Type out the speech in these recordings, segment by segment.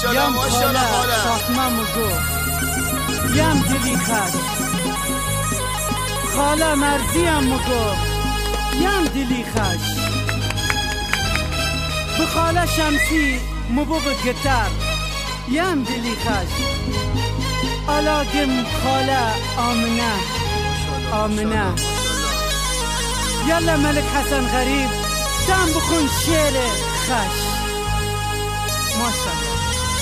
ماشاءالله ماشاءالله خاله شاتما مگو یم دلی خش خاله مرزیم مگو یم دلی خش بخاله شمسی مبو بگتر یم دلی خش آلاگم خاله آمنه یلا ملک حسن غریب دم بخون شعر خش ماشاءالله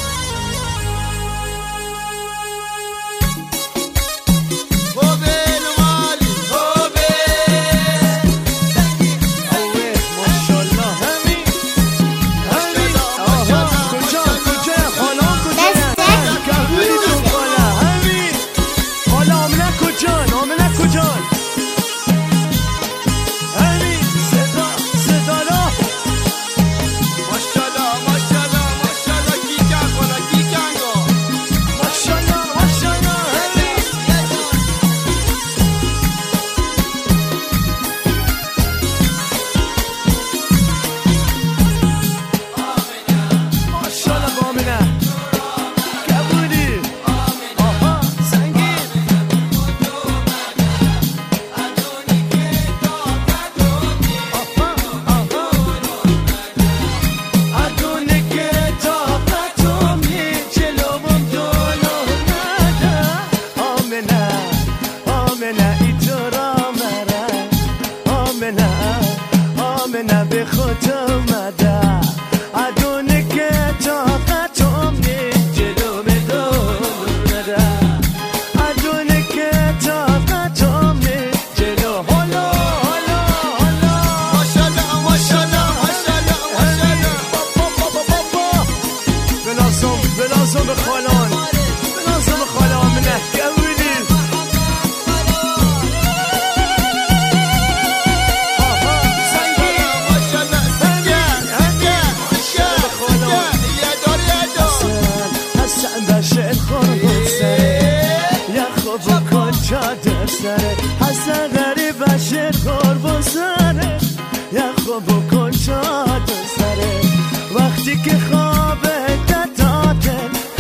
حسن غریب بشه قربون سره یا خوب کن شاد سره وقتی که خوابه دتاته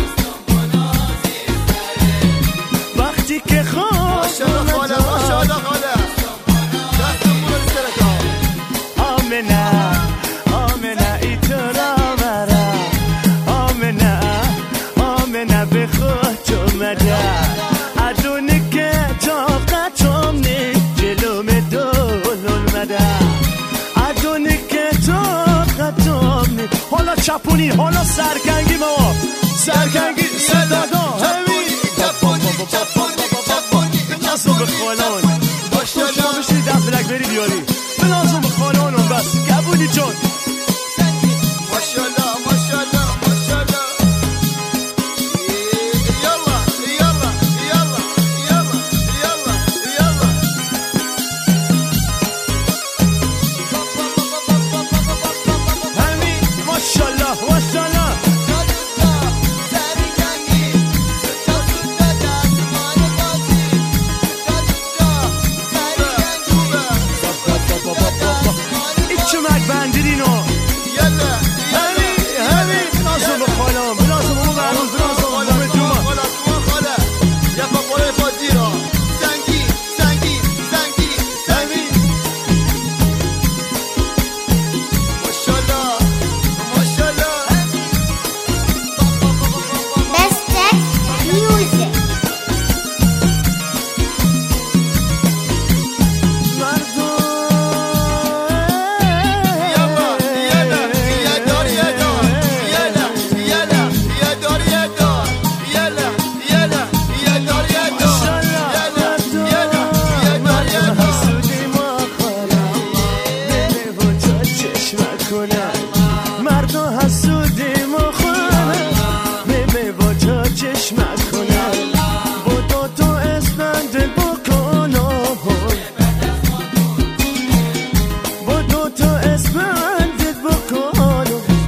وقتی که خوابه ماشاءالله خاله آمنه ای تو را برم آمنه به خود اومده ادونی که طاقتم نی جلوم دول اومده ادونی که طاقتم نی حالا چپونی حالا سرکنگی ما سرکنگی صدادا همین چپونی نازم به خالان ماشاءالله بشی دست بلک بری بیاری به نازم به خالانم بس قبولی جان ماشاءالله ماشاءالله ماشاءالله يلا يلا يلا يلا يلا يلا همین ماشاءالله ماشاءالله چمک بندیرینو همین نازم به خالام بنازم اون برون بنازم اون به دوما خاله یا پاپای بازی را سنگی همین ماشاءالله ماشاءالله Best music. مردم حسودی مخونه میمه با تا چشمت کنه بودو تو اسمند بکن بودو تو اسمند بکن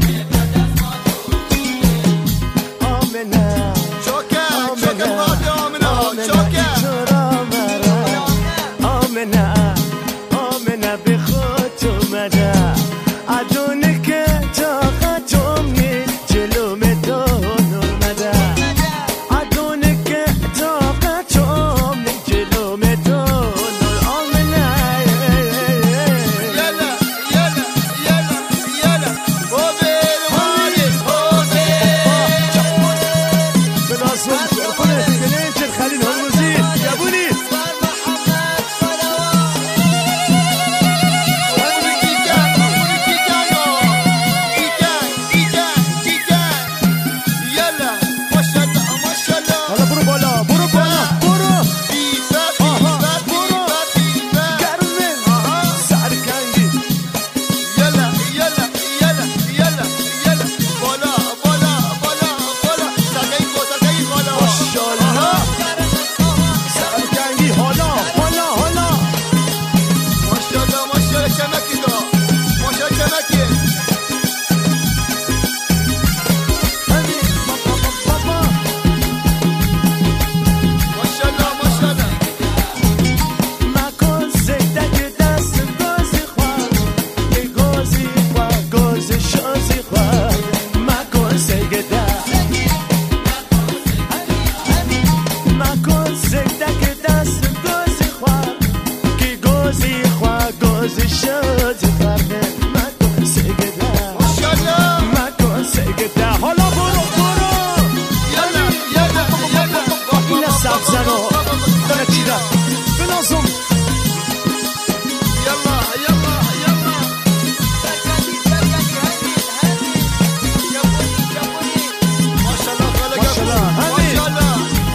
آمنه چوکه مادی آمنه چوکه آمنه به خود اومده ادونه که طاقتم نی جلوم دون گازی شازی فرده مکن سگده ماشاءالله مکن سگده حالا برو يلا يلا يلا این سبزنو داره چی ده بنازم يلا يلا يلا ما شاء الله خلق ما شاء الله. ما شاء الله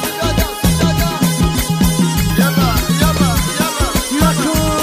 يلا يلا يلا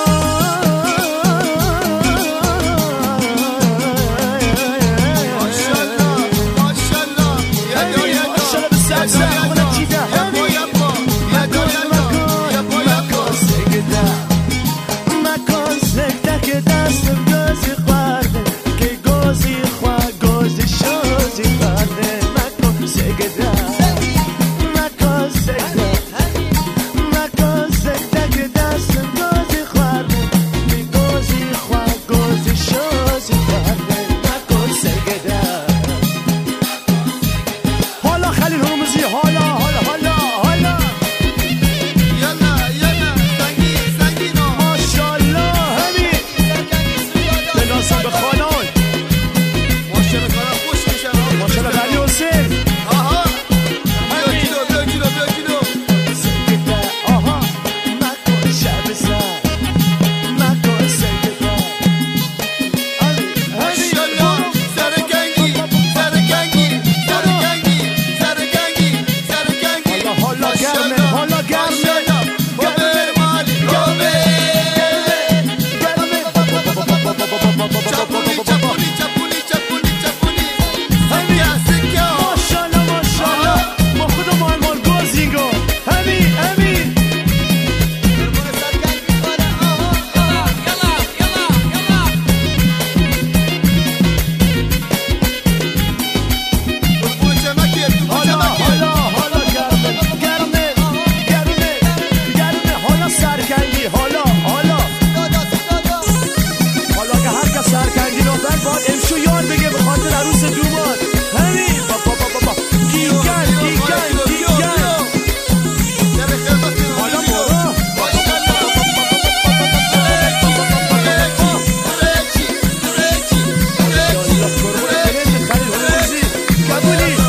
ما شاء الله ما شاء الله يا دو يا دو ما شاء الله بالسبزة ولا چی ده يبو يبو يا دو يا دو يبو يبو سگده مکن سگده که دستم گازی خورده که گازی خواه گازی شازی خورده مکن سگده مکن سگده مکن سگده که دستم گازی خورده که گازی خواه گازی شازی خورده مکن سگده حالا خلیل هرمزی حالا حالا حالا حالا يلا يلا سنگین سنگینو ماشاءالله همین بنازم به خانان ماشاءالله کارا خوش میشه ماشاءالله علی حسین آها بیا کیلو سگده آها مکن شب سر مکن سگده ماشاءالله سرگنگی سرگنگی سرگنگی سرگنگی سرگنگی حالا گرمه حالا گرمه گرمه مالی گرمه چپولی چپولی چپولی چپولی چپولی سکیا سکیا ماشاءالله ماشاءالله ما خودم آلمان گازینگو همین همین حالا حالا حالا گرمه گرمه گرمه گرمه حالا سرکنگی حالا حالا حالا که هر کس سرکنگی دادن باید امشو یاد بگه به خاطر عروس دومان همین با گیگن گیگن گیگن حالا برو یالا قربون تنید خلیل هرمزی قبولی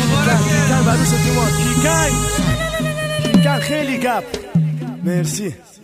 کیکن و عروس دومان کیکن کیکن خیلی گپ مرسی